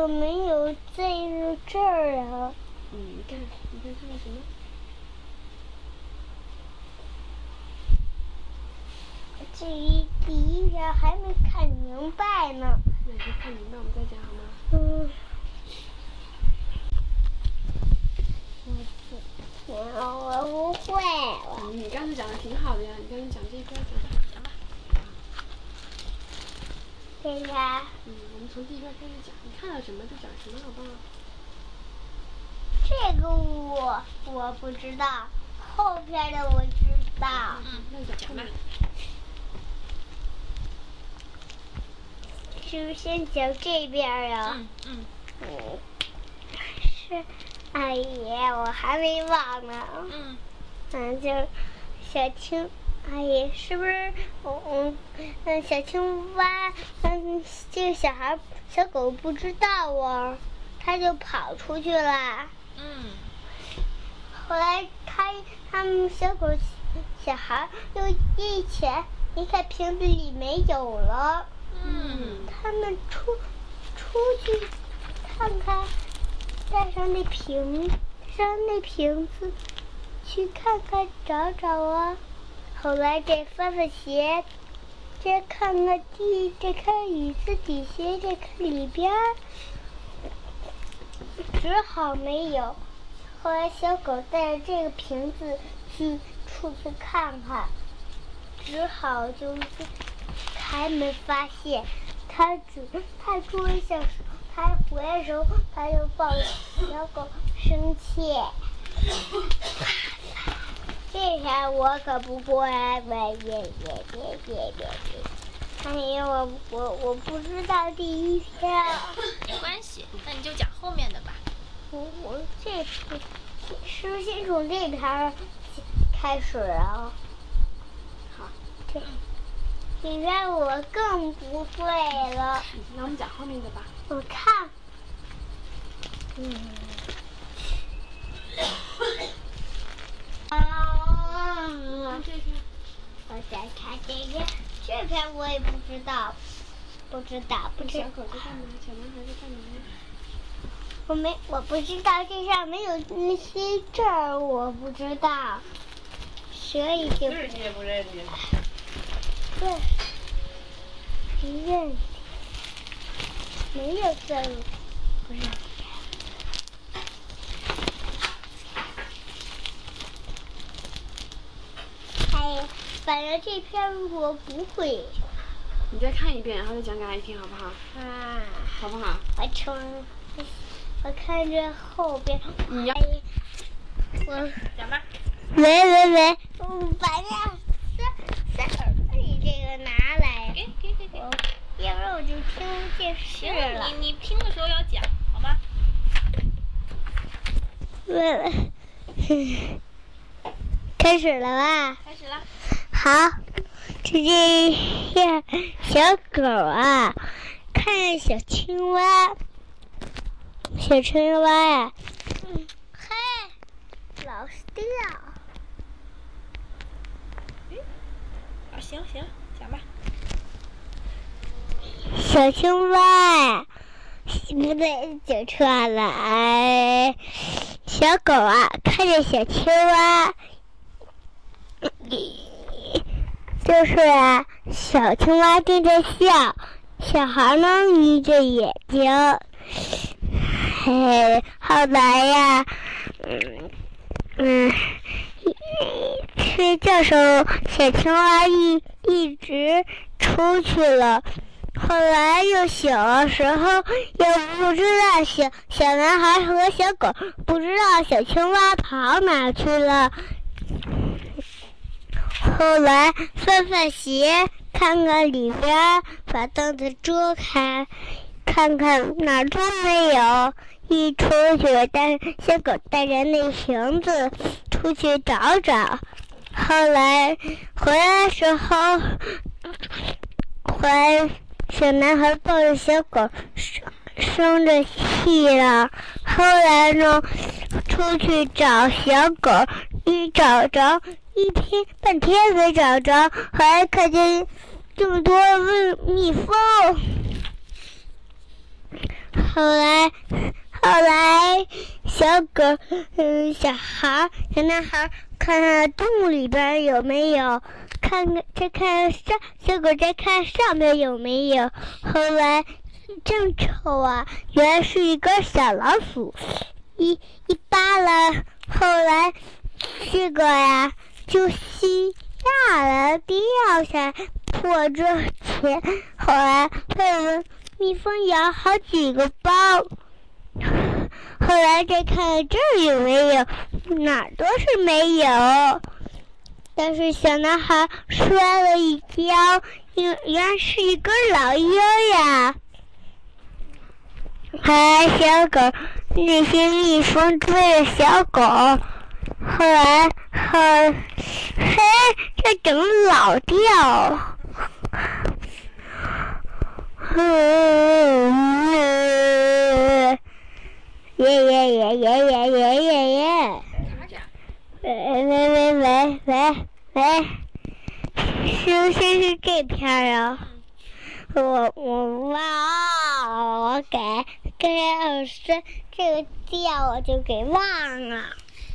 没有在这儿啊。 你看到什么？ 第一篇还没看明白呢。 那你看明白，我们再讲好吗？ 我不会。 你刚才讲的挺好的呀，你刚才讲这一篇讲吧。 对呀。 我们从第一篇开始讲，你看到什么就讲什么，好不好？ 这个我不知道，后边的我知道。 那讲吧。 是不是先讲这边啊？是，哎呀，我还没忘呢。就小青，哎呀，是不是小青蛙，这个小狗不知道啊，它就跑出去了。后来他们小孩又一看瓶子里没有了。他们出去看看，带上那瓶子去看看找找啊。后来再翻翻鞋，再看看地，再看椅子底下，再看里边，只好没有。后来小狗带着这个瓶子出去看看，只好就是还没发现。他出来想，他回来的时候，他就抱着小狗生气。这下我可不会，哎呀，我不知道第一篇。 没关系，那你就讲后面的吧。 我这是不是先从这篇开始啊？ 好。 对。里边我更不会了。 那我们讲后面的吧。 我看。 这篇。 我再看这篇我也不知道。 小狗在干嘛？小男孩在干嘛？ 我不知道，这上没有那些字儿，我不知道，所以就。 字你也不认识。 对，不认识，没有字儿，不认识。哎，反正这篇我不会。 你再看一遍，然后再讲给阿姨听，好不好？好不好？ 我看着后边。 你要。 我讲吧。 喂，把那塞耳朵里这个拿来。 给。 要不然我就听电视了。 你听的时候要讲，好吗？ 开始了吧？ 开始了。 好，这样小狗啊，看着小青蛙呀，嘿，老是掉。 行，讲吧。 小青蛙，不对，讲错了。小狗啊，看着小青蛙，就是小青蛙正在笑，小孩呢眯着眼睛。后来呀，睡觉时候，小青蛙一直出去了。后来又醒的时候，又不知道小男孩和小狗不知道小青蛙跑哪去了。后来翻鞋，看看里边，把凳子遮开，看看哪儿都没有。一出去，小狗带着那瓶子出去找找。后来回来的时候，小男孩抱着小狗生着气了。后来呢，出去找小狗，半天没找着，还看见这么多蜜蜂。 后来，小男孩看看洞里边有没有，小狗再看上面有没有。后来正瞅啊，原来是一个小老鼠，一扒拉，后来这个呀就吸下来，掉下来，破这钱。后来被人蜜蜂咬好几个包。后来再看这儿有没有，哪儿都是没有。但是小男孩摔了一跤，原来是一根老鹰呀。后来小狗，那些蜜蜂追着小狗，后来这整老掉。喂，是不是这片啊？我忘了，我给老师这个叫我就给忘了。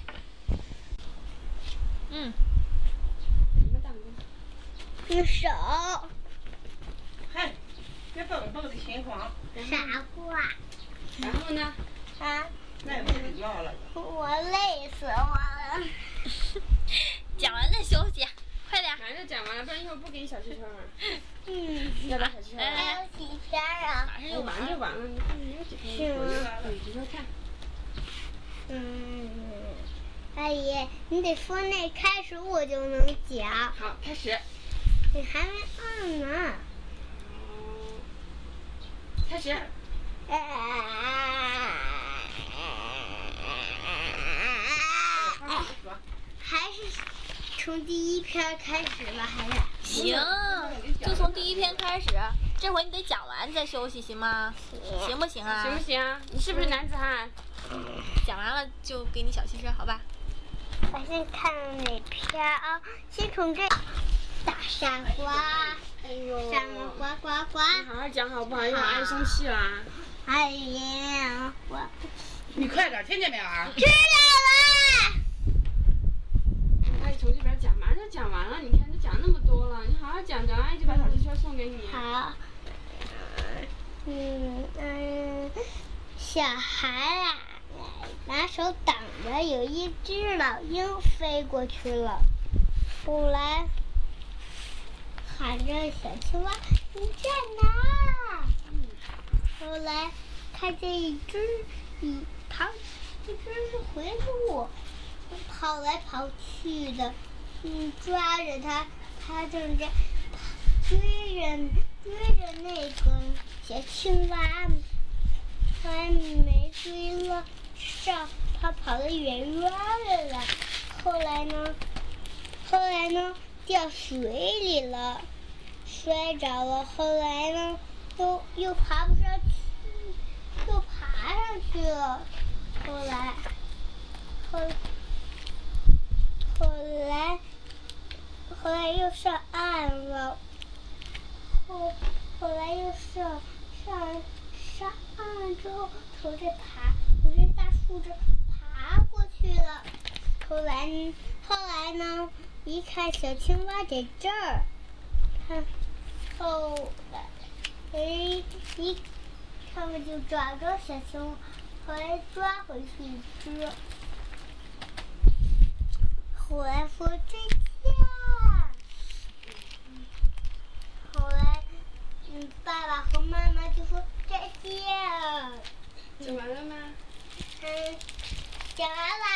用手。 嗨，别蹦蹦的心慌。 傻瓜。 然后呢？ 啊。 那也不睡觉了。 我累死我了。 讲完再休息，快点。 马上就讲完了，不然一会儿不给你小汽车了。要不要小汽车？ 还有几篇啊？ 马上就完就完了，你看没有几篇。 是吗？ 你说看。 阿姨，你得说那开始我就能讲。 好，开始。 你还没按呢。 开始。 还是从第一篇开始吧，还是？ 行，就从第一篇开始。这回你得讲完再休息，行吗？行不行啊？ 行不行啊？你是不是男子汉？ 讲完了就给你小汽车，好吧？ 我先看哪篇啊？先从这大傻瓜，傻瓜呱呱。 你好好讲好不好？一会儿阿姨生气了。 哎呀， 你快点，听见没有啊？ 知道了。 阿姨从这边讲，马上就讲完了。你看，都讲那么多了，你好好讲讲，阿姨就把小汽车送给你。 好。小孩啊，拿手挡着，有一只老鹰飞过去了。后来喊着小青蛙，你在哪？后来看见一只回鹿，跑来跑去的，抓着它，它正在追着那个小青蛙，还没追了上，它跑得远远的了。后来呢，掉水里了，摔着了。后来呢，又爬不上去，又爬上去了。后来又上岸了。后来又上岸之后，从这大树这爬过去了。后来呢，一看小青蛙在这儿，他们就抓着小青蛙，后来抓回去一只。后来说再见。后来，爸爸和妈妈就说再见。 讲完了吗？ 讲完了。